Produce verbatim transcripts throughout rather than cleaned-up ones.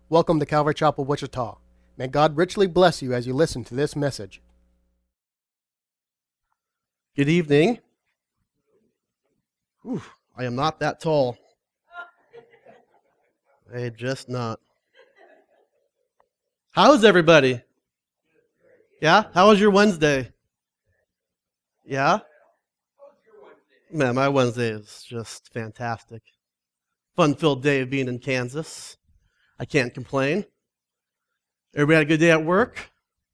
Welcome to Calvary Chapel, Wichita. May God richly bless you as you listen to this message. Good evening. Whew, I am not that tall. I just not. How's everybody? Yeah? How was your Wednesday? Yeah? Man, my Wednesday is just fantastic. Fun-filled day of being in Kansas. I can't complain. Everybody had a good day at work?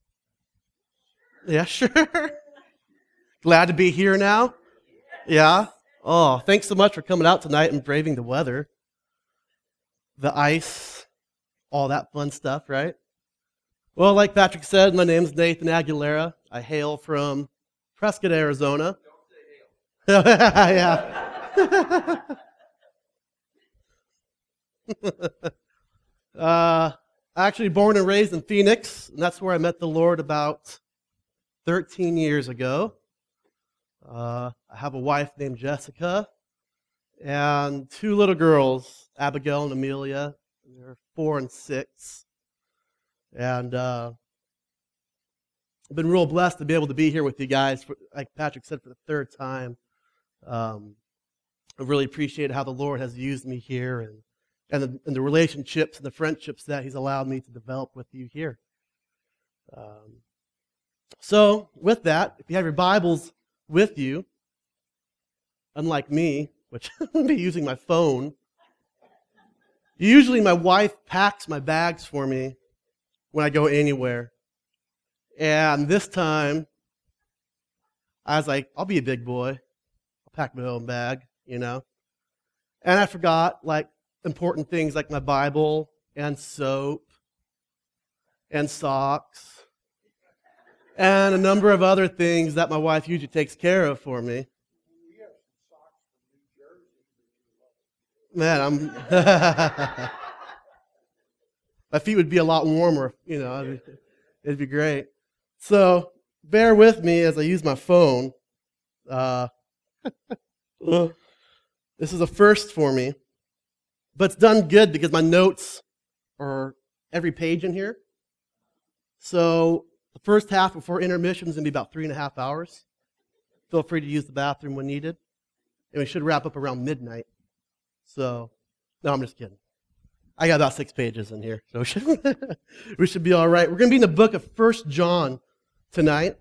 Yeah, sure. Glad to be here now? Yeah? Oh, thanks so much for coming out tonight and braving the weather. The ice, all that fun stuff, right? Well, like Patrick said, my name is Nathan Aguilera. I hail from Prescott, Arizona. Don't say hail. Yeah. uh, actually born and raised in Phoenix, and that's where I met the Lord about thirteen years ago. Uh, I have a wife named Jessica and two little girls, Abigail and Amelia. They're four and six. And uh, I've been real blessed to be able to be here with you guys, for, like Patrick said, for the third time. Um, I really appreciate how the Lord has used me here and, and, the, and the relationships and the friendships that He's allowed me to develop with you here. Um, so, with that, if you have your Bibles with you, unlike me, which I'm going to be using my phone, usually my wife packs my bags for me when I go anywhere. And this time, I was like, I'll be a big boy. I'll pack my own bag, you know. And I forgot, like, important things like my Bible and soap and socks and a number of other things that my wife usually takes care of for me. Man, I'm... my feet would be a lot warmer, you know. It'd be, it'd be great. So, bear with me as I use my phone. Uh, this is a first for me. But it's done good because my notes are every page in here. So, the first half before intermission is going to be about three and a half hours. Feel free to use the bathroom when needed. And we should wrap up around midnight. So, no, I'm just kidding. I got about six pages in here, so we should, we should be all right. We're going to be in the book of First John tonight.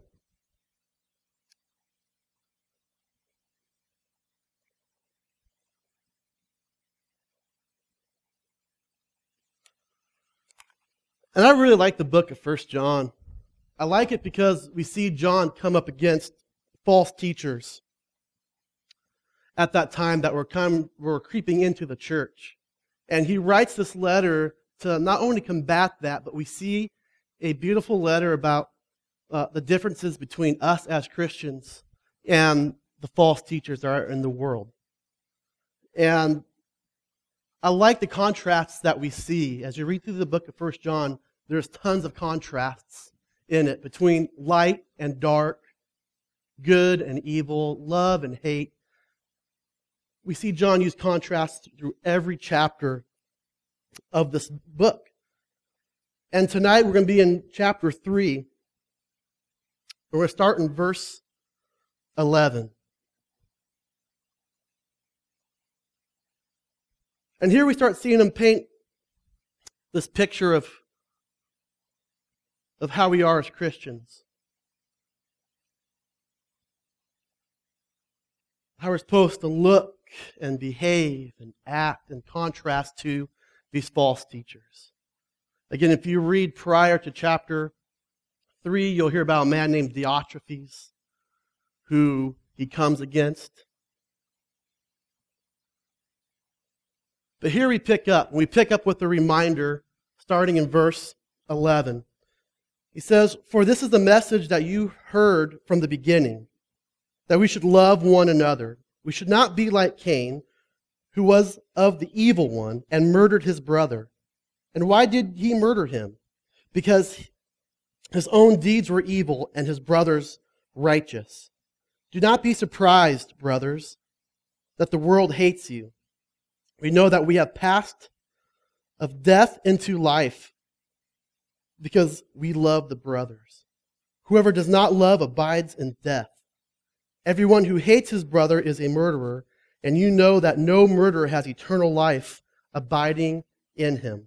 And I really like the book of First John. I like it because we see John come up against false teachers at that time that were, come, were creeping into the church. And he writes this letter to not only combat that, but we see a beautiful letter about uh, the differences between us as Christians and the false teachers that are in the world. And I like the contrasts that we see. As you read through the book of First John, there's tons of contrasts in it between light and dark, good and evil, love and hate. We see John use contrasts through every chapter of this book. And tonight we're going to be in chapter three. We're going to start in verse eleven. And here we start seeing him paint this picture of, of how we are as Christians. How we're supposed to look and behave and act in contrast to these false teachers. Again, if you read prior to chapter three, you'll hear about a man named Diotrephes who he comes against. But here we pick up. We pick up with a reminder starting in verse eleven. He says, "For this is the message that you heard from the beginning, that we should love one another. We should not be like Cain, who was of the evil one and murdered his brother. And why did he murder him? Because his own deeds were evil and his brother's righteous. Do not be surprised, brothers, that the world hates you. We know that we have passed of death into life because we love the brothers. Whoever does not love abides in death. Everyone who hates his brother is a murderer, and you know that no murderer has eternal life abiding in him.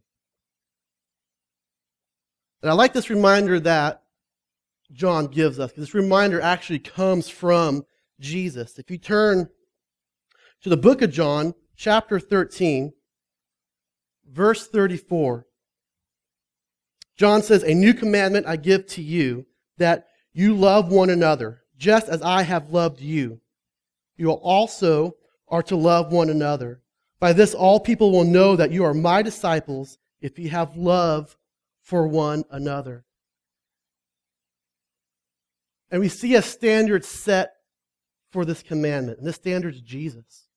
And I like this reminder that John gives us, because this reminder actually comes from Jesus. If you turn to the book of John, chapter thirteen, verse thirty-four, John says, "A new commandment I give to you, that you love one another, just as I have loved you. You also are to love one another. By this all people will know that you are my disciples, if you have love for one another." And we see a standard set for this commandment, and this standard is Jesus.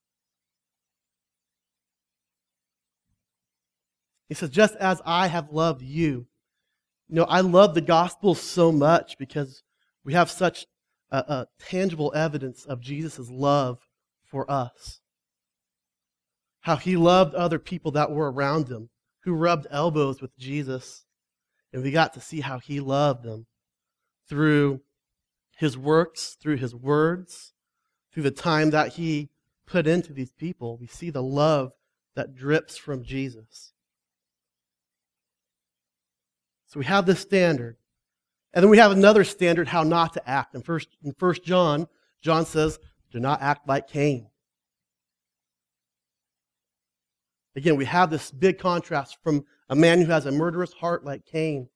He says, just as I have loved you. You know, I love the gospel so much because we have such a, a tangible evidence of Jesus' love for us. How he loved other people that were around him, who rubbed elbows with Jesus. And we got to see how he loved them through his works, through his words, through the time that he put into these people. We see the love that drips from Jesus. So we have this standard. And then we have another standard how not to act. In first, in First John, John says, do not act like Cain. Again, we have this big contrast from a man who has a murderous heart like Cain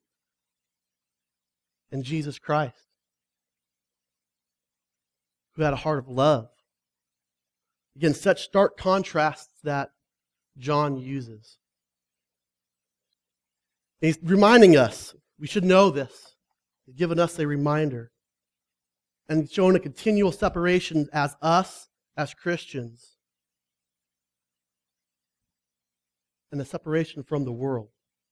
and Jesus Christ, who had a heart of love. Again, such stark contrasts that John uses. He's reminding us, we should know this. He's given us a reminder and showing a continual separation as us, as Christians, and a separation from the world.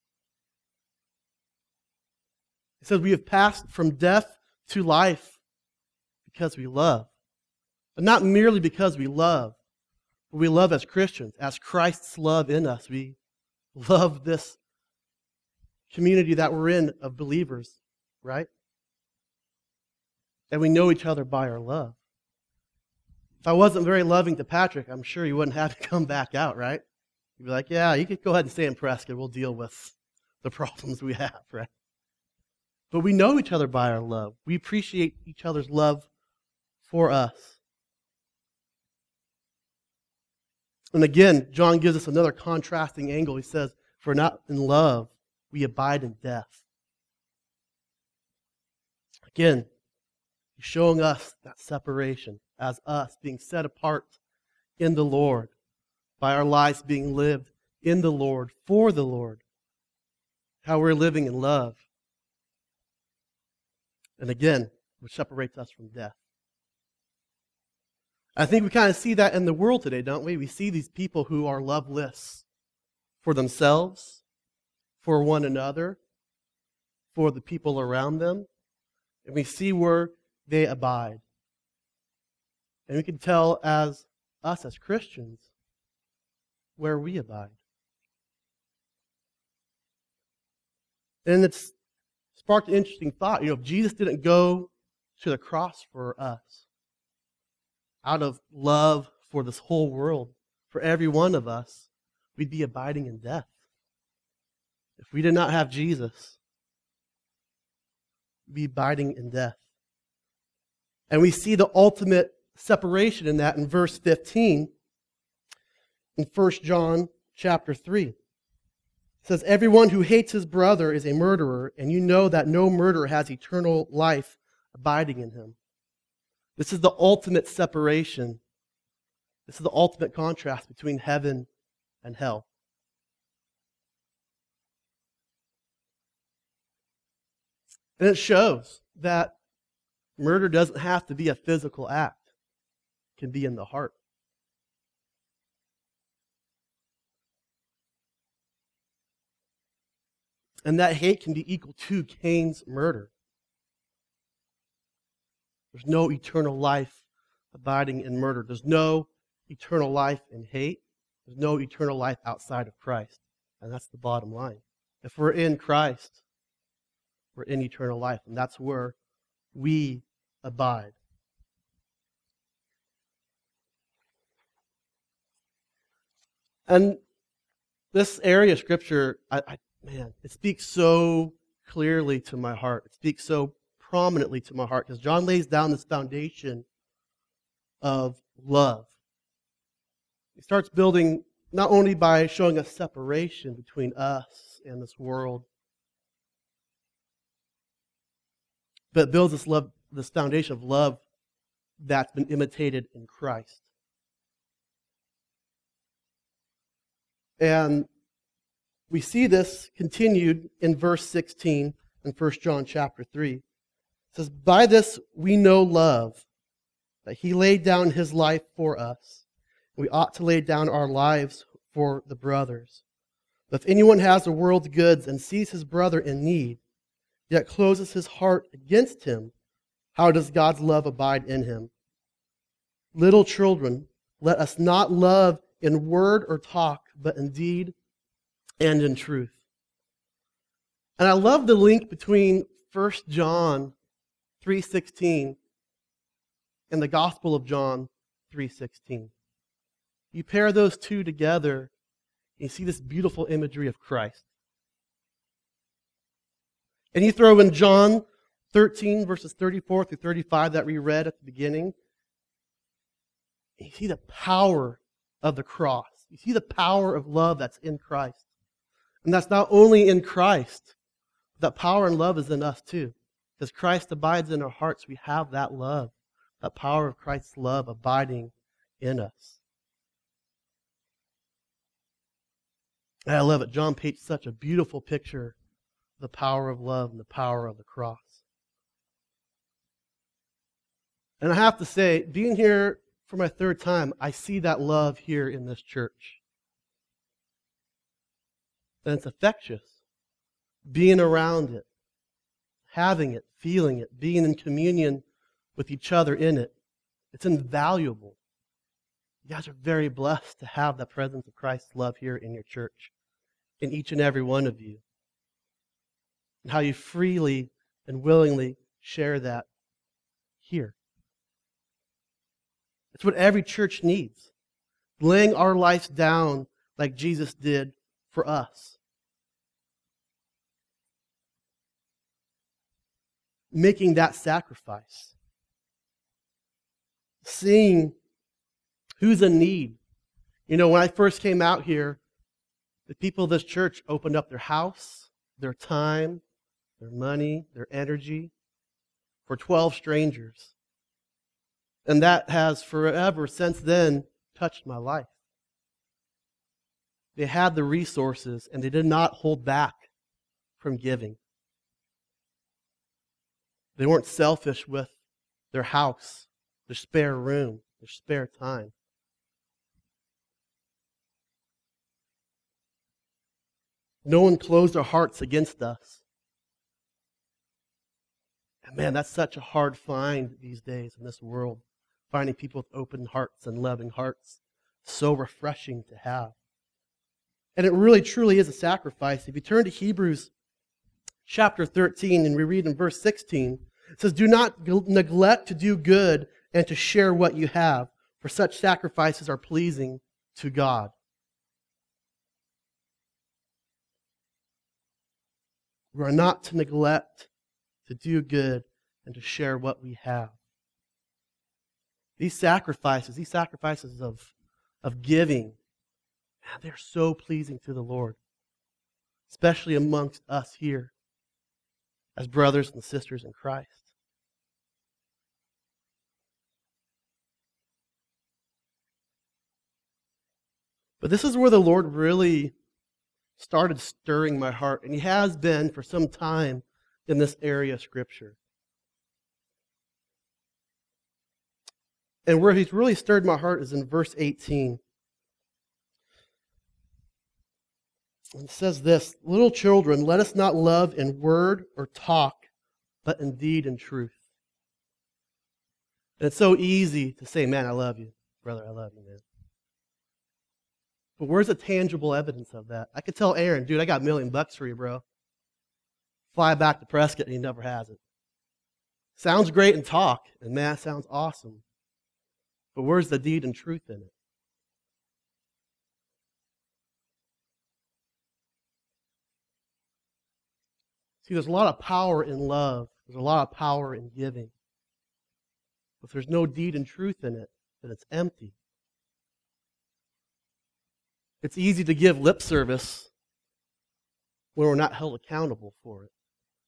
He says we have passed from death to life because we love. But not merely because we love, but we love as Christians, as Christ's love in us. We love this community that we're in of believers, right? And we know each other by our love. If I wasn't very loving to Patrick, I'm sure he wouldn't have to come back out, right? He'd be like, yeah, you could go ahead and stay in Prescott. We'll deal with the problems we have, right? But we know each other by our love. We appreciate each other's love for us. And again, John gives us another contrasting angle. He says, for not in love, we abide in death. Again, he's showing us that separation as us being set apart in the Lord, by our lives being lived in the Lord, for the Lord, how we're living in love. And again, which separates us from death. I think we kind of see that in the world today, don't we? We see these people who are loveless for themselves, for one another, for the people around them. And we see where they abide. And we can tell as us as Christians where we abide. And it's sparked an interesting thought. You know, if Jesus didn't go to the cross for us, out of love for this whole world, for every one of us, we'd be abiding in death. If we did not have Jesus, we'd be abiding in death. And we see the ultimate separation in that in verse fifteen in First John chapter three. It says, everyone who hates his brother is a murderer, and you know that no murderer has eternal life abiding in him. This is the ultimate separation. This is the ultimate contrast between heaven and hell. And it shows that murder doesn't have to be a physical act. It can be in the heart. And that hate can be equal to Cain's murder. There's no eternal life abiding in murder. There's no eternal life in hate. There's no eternal life outside of Christ. And that's the bottom line. If we're in Christ, we're in eternal life, and that's where we abide. And this area of Scripture, I, I, man, it speaks so clearly to my heart. It speaks so prominently to my heart because John lays down this foundation of love. He starts building not only by showing us separation between us and this world, but builds this love, this foundation of love that's been imitated in Christ. And we see this continued in verse sixteen in First John chapter three. It says, "By this we know love, that he laid down his life for us. We ought to lay down our lives for the brothers. But if anyone has the world's goods and sees his brother in need, yet closes his heart against him, how does God's love abide in him? Little children, let us not love in word or talk, but in deed and in truth." And I love the link between First John three sixteen and the Gospel of John three sixteen. You pair those two together, and you see this beautiful imagery of Christ. And you throw in John thirteen, verses thirty-four through thirty-five that we read at the beginning, and you see the power of the cross. You see the power of love that's in Christ. And that's not only in Christ, but that power and love is in us too. Because Christ abides in our hearts, we have that love, that power of Christ's love abiding in us. And I love it. John paints such a beautiful picture of the power of love and the power of the cross. And I have to say, being here for my third time, I see that love here in this church. And it's infectious. Being around it, having it, feeling it, being in communion with each other in it. It's invaluable. You guys are very blessed to have the presence of Christ's love here in your church, in each and every one of you. And how you freely and willingly share that here. It's what every church needs. Laying our lives down like Jesus did for us. Making that sacrifice. Seeing who's in need. You know, when I first came out here, the people of this church opened up their house, their time, their money, their energy for twelve strangers. And that has forever since then touched my life. They had the resources and they did not hold back from giving. They weren't selfish with their house, their spare room, their spare time. No one closed their hearts against us. And man, that's such a hard find these days in this world. Finding people with open hearts and loving hearts. So refreshing to have. And it really truly is a sacrifice. If you turn to Hebrews chapter thirteen and we read in verse sixteen, it says, "Do not neglect to do good and to share what you have, for such sacrifices are pleasing to God." We are not to neglect to do good and to share what we have. These sacrifices, these sacrifices of, of giving, man, they're so pleasing to the Lord, especially amongst us here as brothers and sisters in Christ. But this is where the Lord really started stirring my heart, and He has been for some time in this area of Scripture. And where He's really stirred my heart is in verse eighteen. It says this, "Little children, let us not love in word or talk, but in deed and truth." And it's so easy to say, "Man, I love you. Brother, I love you, man." But where's the tangible evidence of that? I could tell Aaron, dude, I got a million bucks for you, bro. Fly back to Prescott, and he never has it. Sounds great in talk, and man, that sounds awesome. But where's the deed and truth in it? See, there's a lot of power in love. There's a lot of power in giving. But if there's no deed and truth in it, then it's empty. It's easy to give lip service when we're not held accountable for it.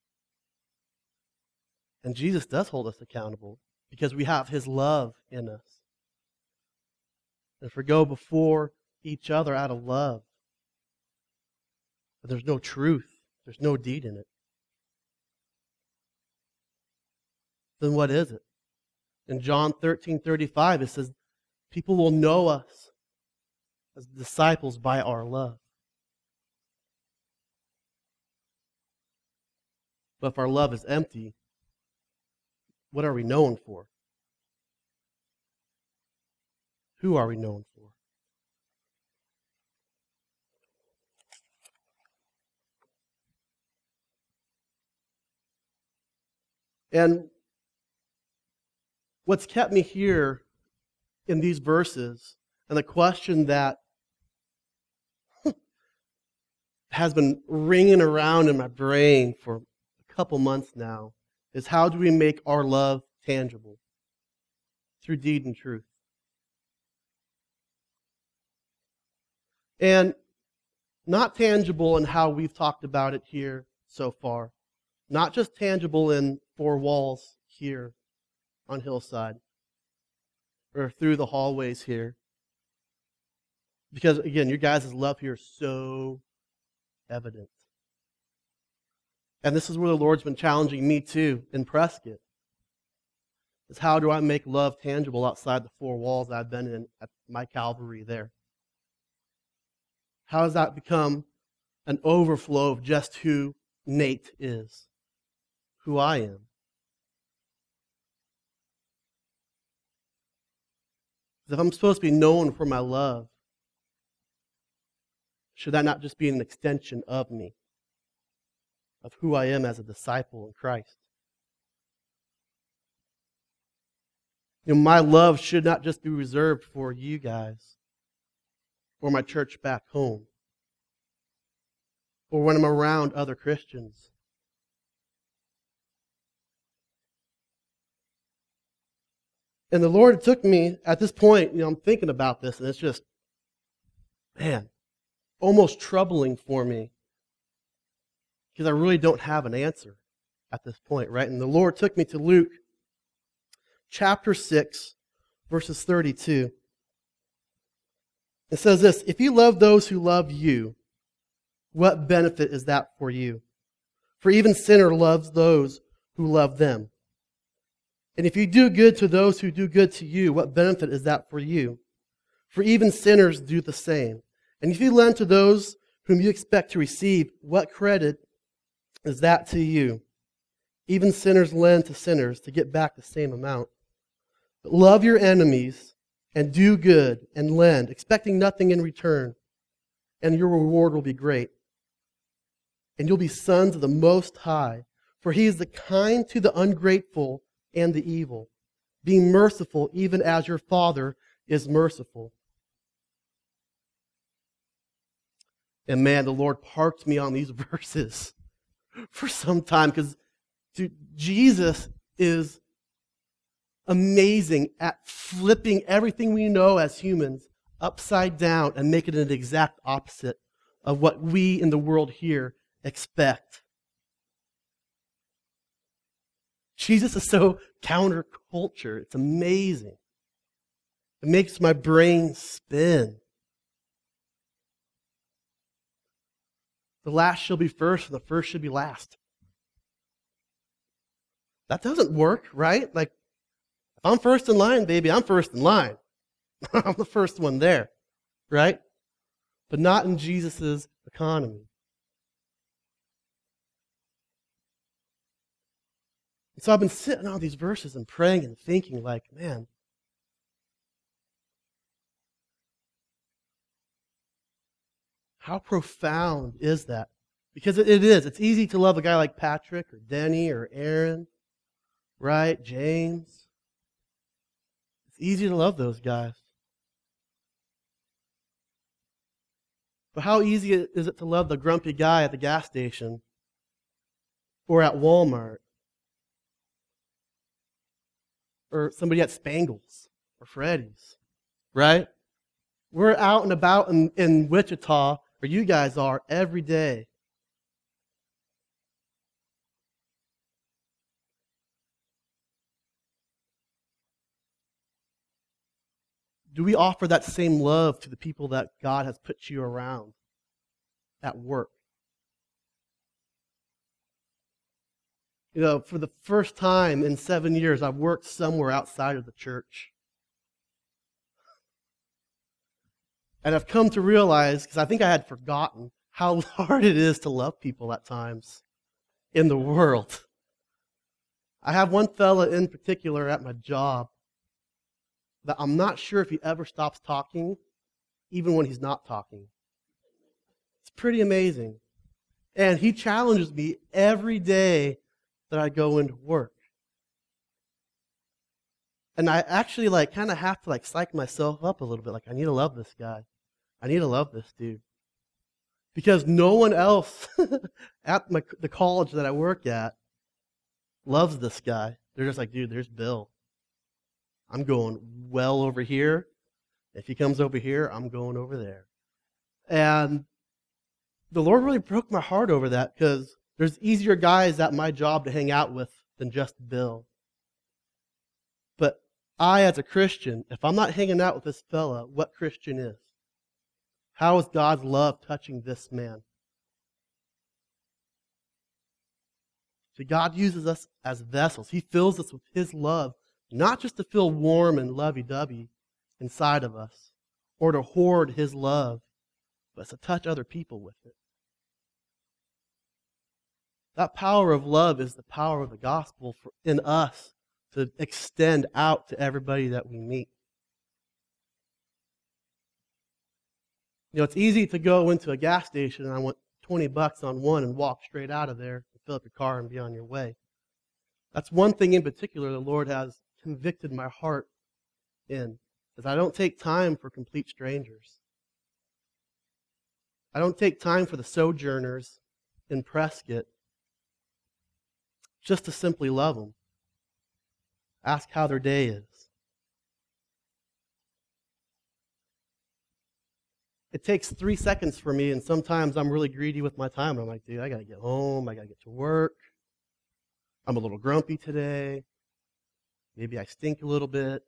And Jesus does hold us accountable because we have His love in us. And if we go before each other out of love, but there's no truth, there's no deed in it, then what is it? In John thirteen thirty-five, it says, people will know us as disciples by our love. But if our love is empty, what are we known for? Who are we known for? And what's kept me here in these verses, and the question that has been ringing around in my brain for a couple months now, is how do we make our love tangible? Through deed and truth. And not tangible in how we've talked about it here so far. Not just tangible in four walls here on Hillside or through the hallways here. Because, again, your guys' love here is so evident. And this is where the Lord's been challenging me too in Prescott. Is how do I make love tangible outside the four walls I've been in at my Calvary there? How does that become an overflow of just who Nate is? Who I am? If I'm supposed to be known for my love, should that not just be an extension of me? Of who I am as a disciple in Christ? You know, my love should not just be reserved for you guys or my church back home or when I'm around other Christians. And the Lord took me at this point, you know, I'm thinking about this, and it's just, man, almost troubling for me because I really don't have an answer at this point, right? And the Lord took me to Luke chapter six, verses thirty-two. It says this, if you love those who love you, what benefit is that for you? For even sinner loves those who love them. And if you do good to those who do good to you, what benefit is that for you? For even sinners do the same. And if you lend to those whom you expect to receive, what credit is that to you? Even sinners lend to sinners to get back the same amount. But love your enemies and do good and lend, expecting nothing in return, and your reward will be great. And you'll be sons of the Most High, for He is the kind to the ungrateful and the evil, being merciful even as your Father is merciful. And man, the Lord parked me on these verses for some time because Jesus is amazing at flipping everything we know as humans upside down and making it an exact opposite of what we in the world here expect. Jesus is so counterculture. It's amazing. It makes my brain spin. The last shall be first, and the first should be last. That doesn't work, right? Like, if I'm first in line, baby, I'm first in line. I'm the first one there, right? But not in Jesus' economy. And so I've been sitting on these verses and praying and thinking like, man, How profound is that? Because it, it is. It's easy to love a guy like Patrick or Denny or Aaron, right? James. It's easy to love those guys. But how easy is it to love the grumpy guy at the gas station or at Walmart or somebody at Spangles or Freddy's, right? We're out and about in, in Wichita, where you guys are, every day. Do we offer that same love to the people that God has put you around at work? You know, for the first time in seven years, I've worked somewhere outside of the church. And I've come to realize, because I think I had forgotten, how hard it is to love people at times in the world. I have one fella in particular at my job that I'm not sure if he ever stops talking, even when he's not talking. It's pretty amazing. And he challenges me every day that I go into work. And I actually like kind of have to like psych myself up a little bit. Like, I need to love this guy. I need to love this dude. Because no one else at my, the college that I work at loves this guy. They're just like, dude, there's Bill. I'm going well over here. If he comes over here, I'm going over there. And the Lord really broke my heart over that, because there's easier guys at my job to hang out with than just Bill. But I, as a Christian, if I'm not hanging out with this fella, what Christian is? How is God's love touching this man? See, God uses us as vessels. He fills us with His love, not just to feel warm and lovey-dovey inside of us, or to hoard His love, but to touch other people with it. That power of love is the power of the gospel for, in us to extend out to everybody that we meet. You know, it's easy to go into a gas station and I want twenty bucks on one and walk straight out of there and fill up your car and be on your way. That's one thing in particular the Lord has convicted my heart in, is I don't take time for complete strangers. I don't take time for the sojourners in Prescott just to simply love them. Ask how their day is. It takes three seconds for me, and sometimes I'm really greedy with my time. I'm like, dude, I got to get home. I got to get to work. I'm a little grumpy today. Maybe I stink a little bit.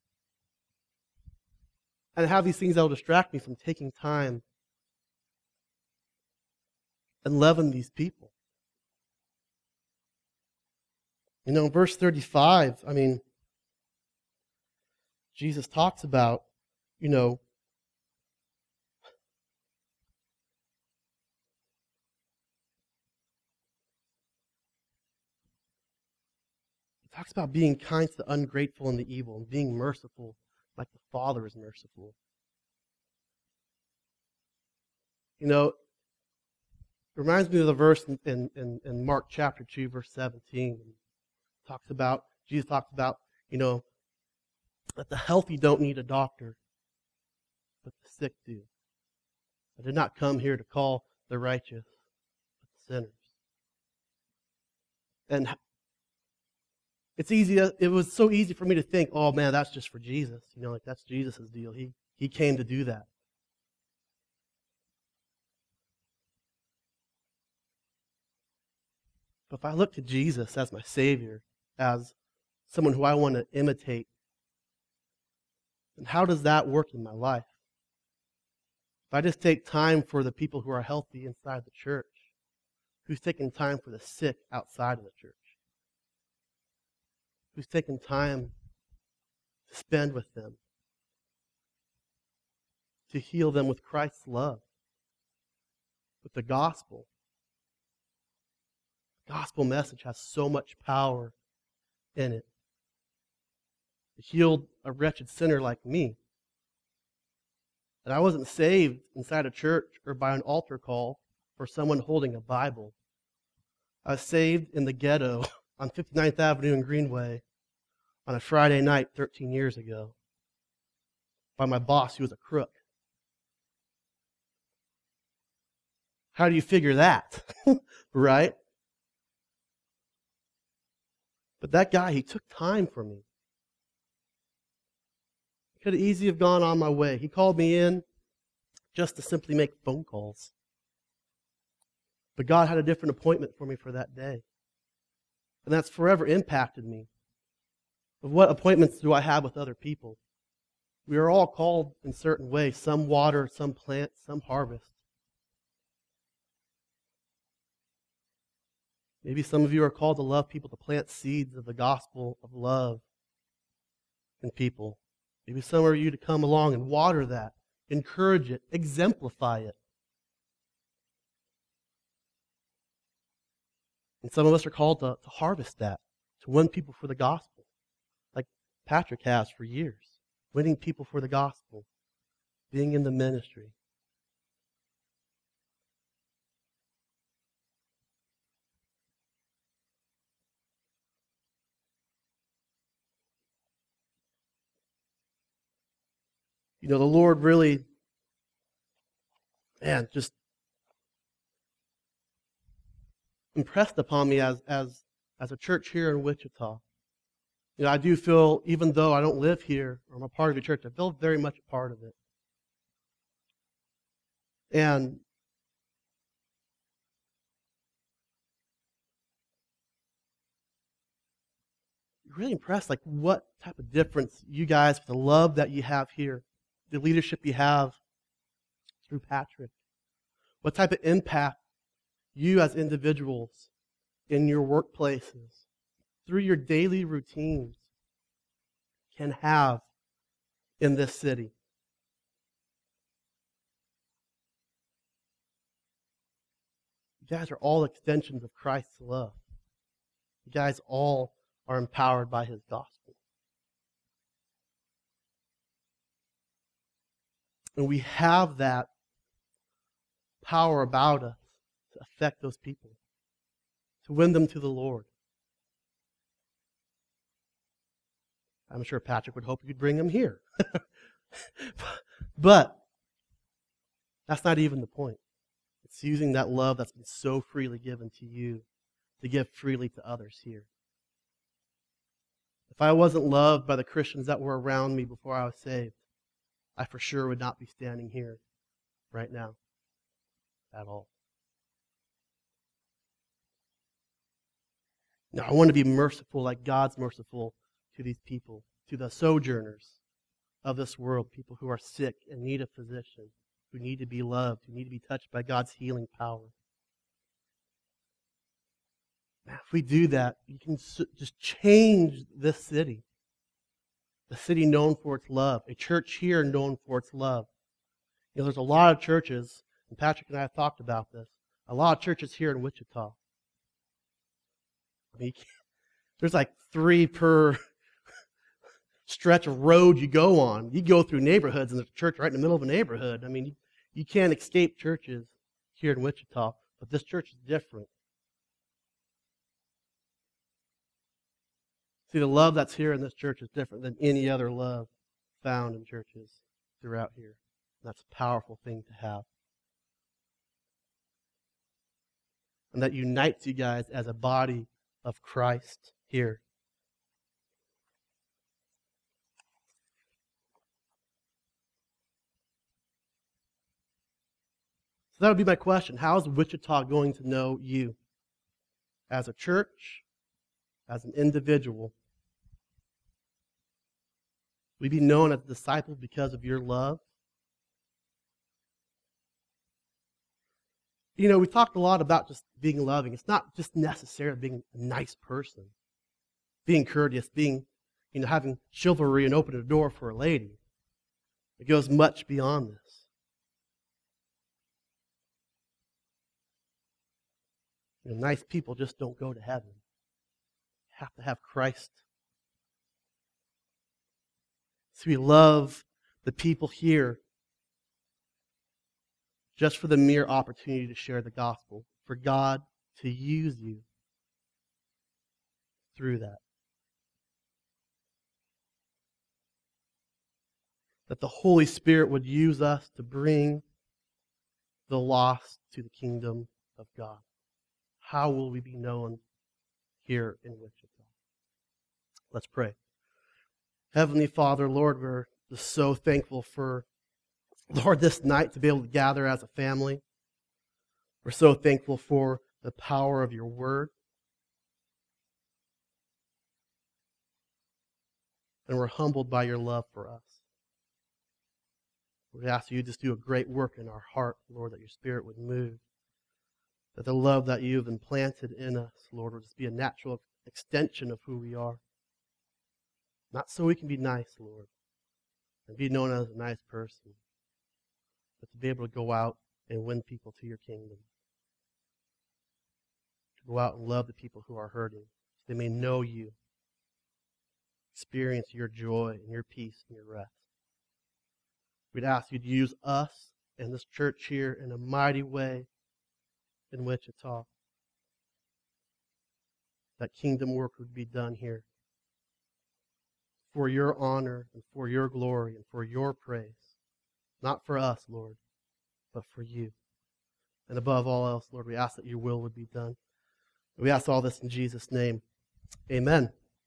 And I have these things that will distract me from taking time and loving these people. You know, in verse thirty-five, I mean, Jesus talks about, you know, he talks about being kind to the ungrateful and the evil, and being merciful like the Father is merciful. You know, it reminds me of the verse in, in, in Mark chapter two, verse seventeen. It talks about, Jesus talks about, you know, that the healthy don't need a doctor, but the sick do. I did not come here to call the righteous, but the sinners. And it's easy, it was so easy for me to think, oh man, that's just for Jesus. You know, like that's Jesus' deal. He, he came to do that. But if I look to Jesus as my Savior, as someone who I want to imitate, then how does that work in my life? If I just take time for the people who are healthy inside the church, who's taking time for the sick outside of the church? Who's taking time to spend with them, to heal them with Christ's love, with the gospel? The gospel message has so much power in it. It healed a wretched sinner like me. And I wasn't saved inside a church or by an altar call or someone holding a Bible. I was saved in the ghetto on fifty-ninth Avenue and Greenway on a Friday night thirteen years ago by my boss, who was a crook. How do you figure that? Right? But that guy, he took time for me. Could have easily have gone on my way. He called me in just to simply make phone calls. But God had a different appointment for me for that day. And that's forever impacted me. Of what appointments do I have with other people? We are all called in certain ways. Some water, some plant, some harvest. Maybe some of you are called to love people, to plant seeds of the gospel of love in people. Maybe some of you to come along and water that, encourage it, exemplify it. And some of us are called to, to harvest that, to win people for the gospel, like Patrick has for years, winning people for the gospel, being in the ministry. You know, the Lord really, man, just impressed upon me as as as a church here in Wichita. You know, I do feel, even though I don't live here or I'm a part of your church, I feel very much a part of it. And really impressed, like what type of difference you guys, the love that you have here, the leadership you have through Patrick, what type of impact you as individuals in your workplaces, through your daily routines, can have in this city. You guys are all extensions of Christ's love. You guys all are empowered by His gospel. And we have that power about us to affect those people, to win them to the Lord. I'm sure Patrick would hope you could bring them here. But that's not even the point. It's using that love that's been so freely given to you to give freely to others here. If I wasn't loved by the Christians that were around me before I was saved, I for sure would not be standing here right now at all. Now, I want to be merciful like God's merciful to these people, to the sojourners of this world, people who are sick and need a physician, who need to be loved, who need to be touched by God's healing power. Now, if we do that, you can just change this city. A city known for its love, a church here known for its love. You know, there's a lot of churches, and Patrick and I have talked about this, a lot of churches here in Wichita. I mean, there's like three per stretch of road you go on. You go through neighborhoods, and there's a church right in the middle of a neighborhood. I mean, you, you can't escape churches here in Wichita, but this church is different. See, the love that's here in this church is different than any other love found in churches throughout here. That's a powerful thing to have. And that unites you guys as a body of Christ here. So that would be my question. How is Wichita going to know you? As a church, as an individual? Will you be known as disciples because of your love? You know, we talked a lot about just being loving. It's not just necessarily being a nice person, being courteous, being, you know, having chivalry and opening a door for a lady. It goes much beyond this. You know, nice people just don't go to heaven. You have to have Christ. So we love the people here just for the mere opportunity to share the gospel, for God to use you through that. That the Holy Spirit would use us to bring the lost to the kingdom of God. How will we be known here in Wichita? Let's pray. Heavenly Father, Lord, we're just so thankful for, Lord, this night to be able to gather as a family. We're so thankful for the power of your word. And we're humbled by your love for us. We ask you to just do a great work in our heart, Lord, that your Spirit would move. That the love that you've implanted in us, Lord, would just be a natural extension of who we are. Not so we can be nice, Lord, and be known as a nice person, but to be able to go out and win people to your kingdom. To go out and love the people who are hurting, so they may know you, experience your joy and your peace and your rest. We'd ask you to use us and this church here in a mighty way in Wichita. That kingdom work would be done here for your honor and for your glory and for your praise. Not for us, Lord, but for you. And above all else, Lord, we ask that your will would be done. We ask all this in Jesus' name. Amen.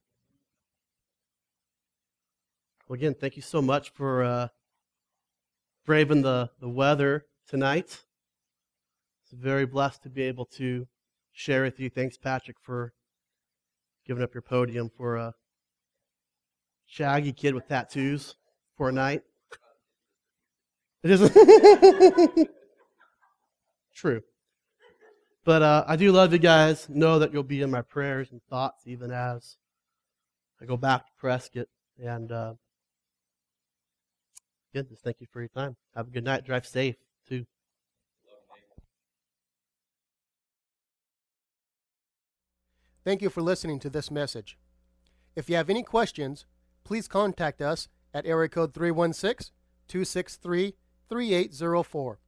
Well, again, thank you so much for uh, braving the, the weather tonight. It's very blessed to be able to share with you. Thanks, Patrick, for giving up your podium for a shaggy kid with tattoos for a night. It isn't true. But uh, I do love you guys. Know that you'll be in my prayers and thoughts even as I go back to Prescott. And uh, again, just thank you for your time. Have a good night. Drive safe, too. Thank you for listening to this message. If you have any questions, please contact us at area code three one six, two six three, three eight zero four.